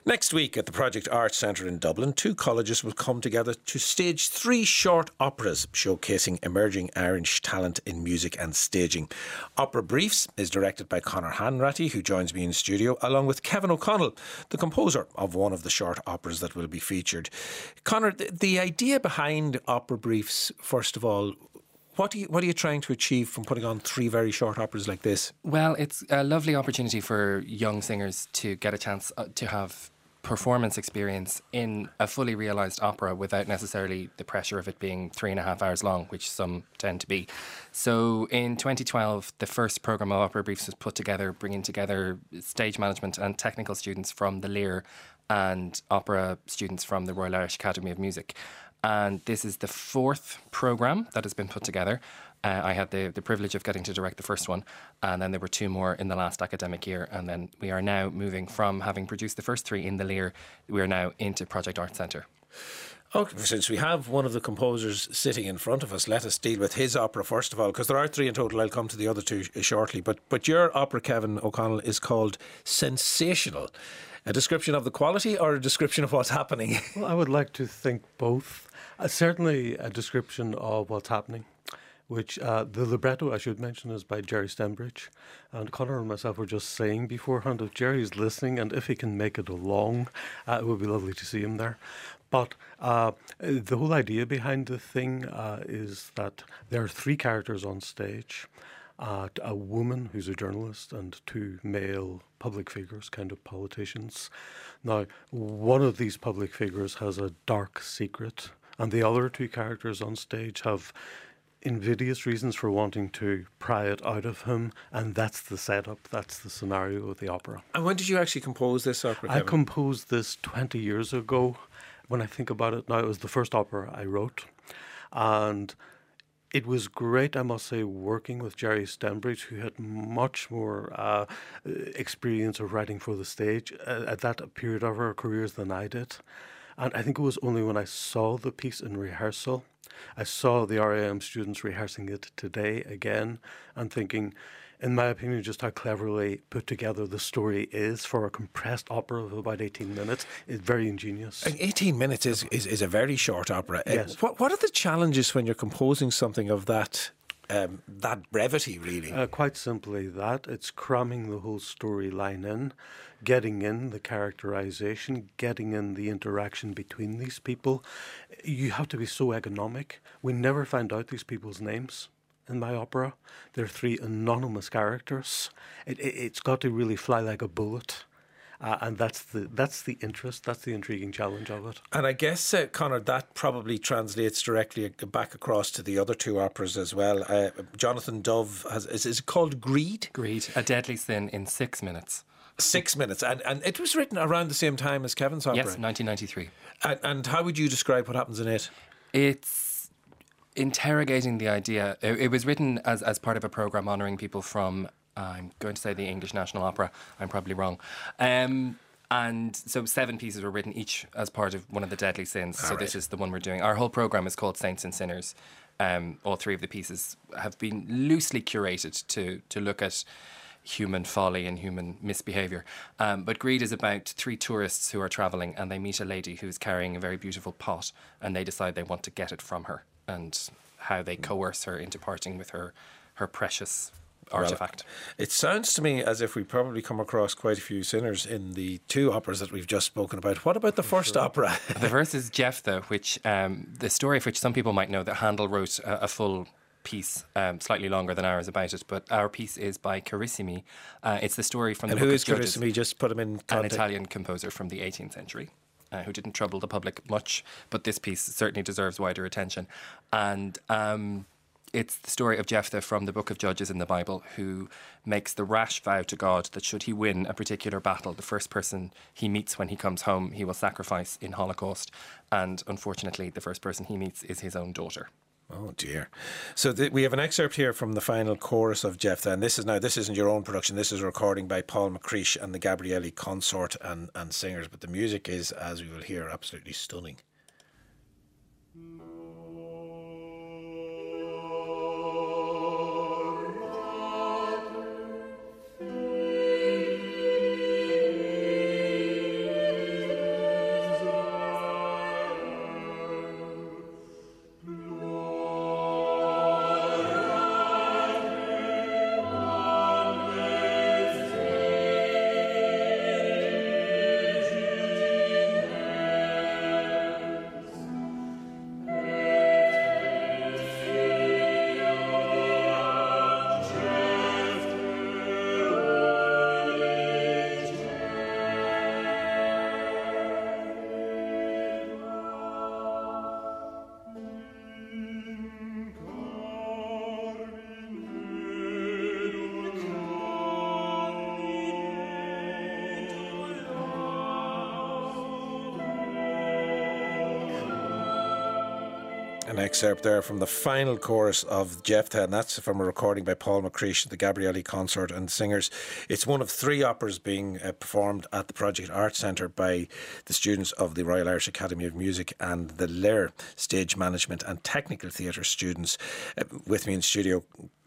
Next week at the Project Arts Centre in Dublin, two colleges will come together to stage 3 short operas showcasing emerging Irish talent in music and staging. Opera Briefs is directed by Conor Hanratty, who joins me in studio, along with Kevin O'Connell, the composer of one of the short operas that will be featured. Conor, the idea behind Opera Briefs, first of all, what are you trying to achieve from putting on 3 very short operas like this? Well, it's a lovely opportunity for young singers to get a chance to have performance experience in a fully realised opera without necessarily the pressure of it being 3.5 hours long, which some tend to be. So in 2012, the first programme of Opera Briefs was put together, bringing together stage management and technical students from the Lear and opera students from the Royal Irish Academy of Music. And this is the 4th programme that has been put together. I had the privilege of getting to direct the first one, and then there were 2 more in the last academic year, and then we are now moving from having produced the first 3 in the Lear, we are now into Project Arts Centre. Okay, since we have one of the composers sitting in front of us, let us deal with his opera first of all, because there are 3 in total. I'll come to the other 2 shortly. But your opera, Kevin O'Connell, is called Sensational. A description of the quality or a description of what's happening? Well, I would like to think both. Certainly a description of what's happening, which the libretto, I should mention, is by Jerry Stembridge. And Conor and myself were just saying beforehand, if Jerry's listening and if he can make it along, it would be lovely to see him there. But the whole idea behind the thing is that there are 3 characters on stage. A woman who's a journalist and 2 male public figures, kind of politicians. Now, one of these public figures has a dark secret, and the other 2 characters on stage have invidious reasons for wanting to pry it out of him, and that's the setup, that's the scenario of the opera. And when did you actually compose this opera, Kevin? I composed this 20 years ago. When I think about it now, it was the first opera I wrote, and it was great, I must say, working with Jerry Stembridge, who had much more experience of writing for the stage at that period of her careers than I did. And I think it was only when I saw the piece in rehearsal, I saw the RAM students rehearsing it today again, and thinking, in my opinion, just how cleverly put together the story is for a compressed opera of about 18 minutes. It's very ingenious. 18 minutes is a very short opera. Yes. What are the challenges when you're composing something of that brevity, really? Quite simply that. It's cramming the whole storyline in, getting in the characterization, getting in the interaction between these people. You have to be so economic. We never find out these people's names in my opera. They're 3 anonymous characters. It's got to really fly like a bullet. And that's the interest, that's the intriguing challenge of it. And I guess, Conor, that probably translates directly back across to the other 2 operas as well. Jonathan Dove, is it called Greed? Greed, A Deadly Sin in 6 minutes. 6 minutes. And it was written around the same time as Kevin's opera? Yes, 1993. And how would you describe what happens in it? It's interrogating the idea. It was written as part of a programme honouring people from, I'm going to say the English National Opera, I'm probably wrong. And so 7 pieces were written each as part of one of the deadly sins. So this is the one we're doing. Our whole programme is called Saints and Sinners. All 3 of the pieces have been loosely curated to look at human folly and human misbehaviour. But Greed is about 3 tourists who are travelling, and they meet a lady who's carrying a very beautiful pot, and they decide they want to get it from her, and how they coerce her into parting with her precious artefact. Well, it sounds to me as if we probably come across quite a few sinners in the 2 operas that we've just spoken about. What about the first opera? The first is Jephthah, which the story of which some people might know that Handel wrote a full piece, slightly longer than ours about it, but our piece is by Carissimi. It's the story from the Book of Judges. And who is Carissimi? Just put him in context. An Italian composer from the 18th century. Who didn't trouble the public much, but this piece certainly deserves wider attention. And it's the story of Jephthah from the Book of Judges in the Bible, who makes the rash vow to God that should he win a particular battle, the first person he meets when he comes home, he will sacrifice in Holocaust. And unfortunately, the first person he meets is his own daughter. Oh dear. So we have an excerpt here from the final chorus of Jephthah, and this isn't your own production, this is a recording by Paul McCreesh and the Gabrielli Consort and singers, but the music is, as we will hear, absolutely stunning. An excerpt there from the final chorus of Jephthah, and that's from a recording by Paul McCreesh, the Gabrielli Consort and Singers. It's one of 3 operas being performed at the Project Arts Centre by the students of the Royal Irish Academy of Music and the Lyre Stage Management and Technical Theatre students. With me in studio,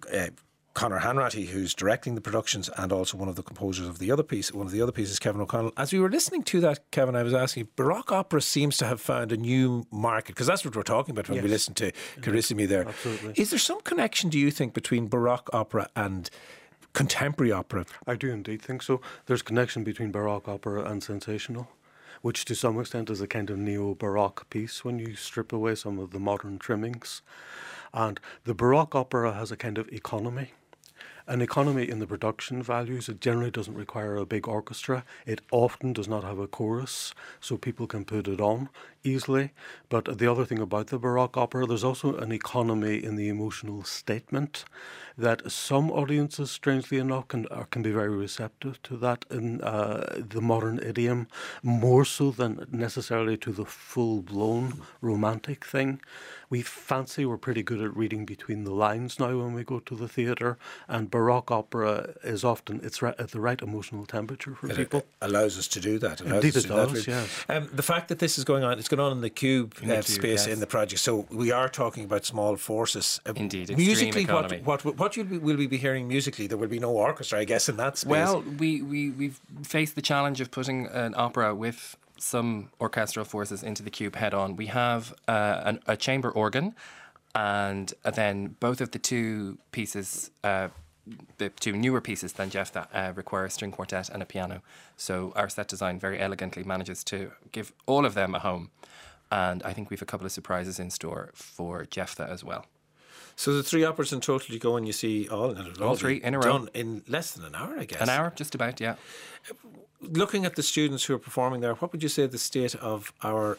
Conor Hanratty, who's directing the productions and also one of the composers of one of the other pieces, Kevin O'Connell. As we were listening to that, Kevin, I was asking, Baroque opera seems to have found a new market, because that's what we're talking about when we listen to Carissimi there. Absolutely. Is there some connection, do you think, between Baroque opera and contemporary opera? I do indeed think so. There's connection between Baroque opera and sensational, which to some extent is a kind of neo-Baroque piece when you strip away some of the modern trimmings. And the Baroque opera has a kind of economy. An economy in the production values. It generally doesn't require a big orchestra. It often does not have a chorus, so people can put it on easily. But the other thing about the Baroque opera, there's also an economy in the emotional statement that some audiences, strangely enough, can be very receptive to that in the modern idiom, more so than necessarily to the full-blown romantic thing. We fancy we're pretty good at reading between the lines now when we go to the theatre, and Baroque opera is often at the right emotional temperature for people. It allows us to do that. Indeed it does, yes. The fact that this is going on, it's going on in the Cube space in the project, so we are talking about small forces. Indeed, musically, economy. what will we be hearing musically? There will be no orchestra, I guess, in that space. Well, we've faced the challenge of putting an opera with some orchestral forces into the Cube head on. We have a chamber organ, and then both of the 2 pieces, the 2 newer pieces than Jephthah, require a string quartet and a piano. So our set design very elegantly manages to give all of them a home. And I think we've a couple of surprises in store for Jephthah as well. So the 3 operas in total, you go and you see all 3 in a row. Done in less than an hour, I guess. An hour, just about, yeah. Looking at the students who are performing there, what would you say the state of our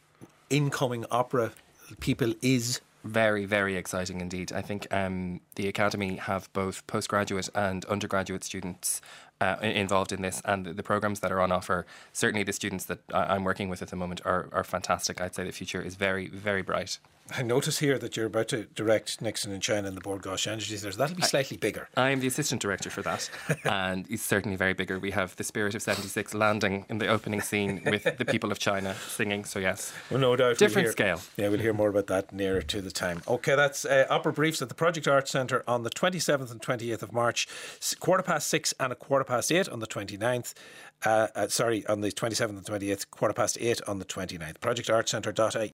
incoming opera people is? Very, very exciting indeed. I think the Academy have both postgraduate and undergraduate students involved in this, and the programmes that are on offer, certainly the students that I'm working with at the moment are fantastic. I'd say the future is very, very bright. I notice here that you're about to direct Nixon in China in the Bord Gáis Sean Theatre. That'll be slightly bigger. I am the assistant director for that, and it's certainly very bigger. We have the Spirit of 76 landing in the opening scene with the people of China singing, so yes. Well, no doubt. Different scale. Yeah, we'll hear more about that nearer to the time. OK, that's Opera Briefs at the Project Arts Centre on the 27th and 28th of March, 6:15 and 8:15 on the 29th. On the 27th and 28th, 8:15 on the 29th. ProjectArtsCentre.ie